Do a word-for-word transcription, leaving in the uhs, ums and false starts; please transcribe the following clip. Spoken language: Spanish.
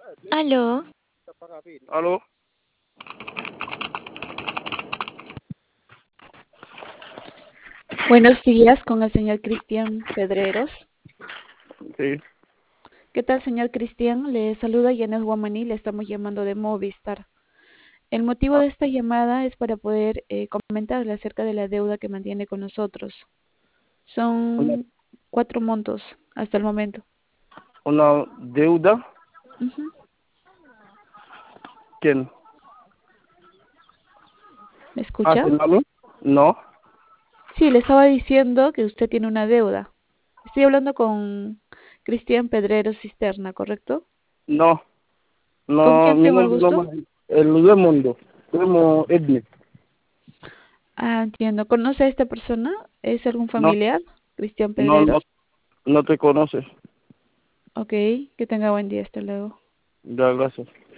Aló, ¿Aló? Buenos días con el señor Cristian Pedreros. Sí. ¿Qué tal, señor Cristian? Le saluda Yanet Guamaní, le estamos llamando de Movistar. El motivo Ah, de esta llamada es para poder eh, comentarle acerca de la deuda que mantiene con nosotros. Una, Son cuatro montos hasta el momento. una deuda. Ujú. ¿Quién? ¿Me Ah, escucha? ¿se llama? No, Sí, le estaba diciendo que usted tiene una deuda. Estoy hablando con Cristian Pedreros Cisterna, ¿correcto? no, ¿Con no, quién mi tengo el nombre no gusto? es el Raimundo. Remo Edme. Ah, entiendo. ¿Conoce a esta persona? ¿Es algún No, familiar? Cristian no, no, Pedreros. no te conoces. Ok, que tenga buen día. Hasta luego. Ya, gracias.